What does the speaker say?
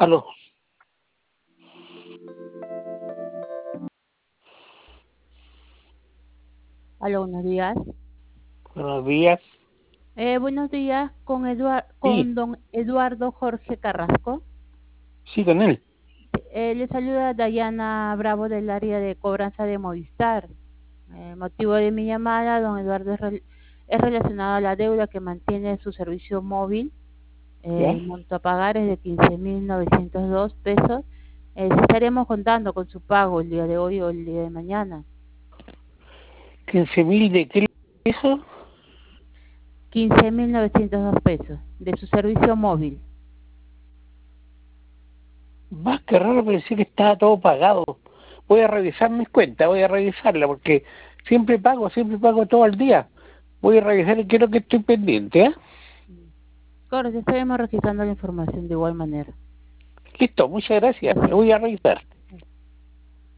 Aló. Aló, buenos días. Buenos días. Buenos días Sí, con don Eduardo Jorge Carrasco. sí, con él. Le saluda Dayana Bravo del área de cobranza de Movistar. El motivo de mi llamada, don Eduardo, es relacionado a la deuda que mantiene su servicio móvil. ¿Ya? El monto a pagar es de 15.902 pesos. Si estaremos contando con su pago el día de hoy o el día de mañana. 15.000 de qué eso. 15.902 pesos de su servicio móvil. Más que raro, pensé que estaba todo pagado. Voy a revisar mis cuentas, voy a revisarla, porque siempre pago todo el día. Voy a revisar y quiero que estoy pendiente, ¿eh? Correcto, estaremos registrando la información de igual manera. Listo, muchas gracias. Gracias. Voy a revisar.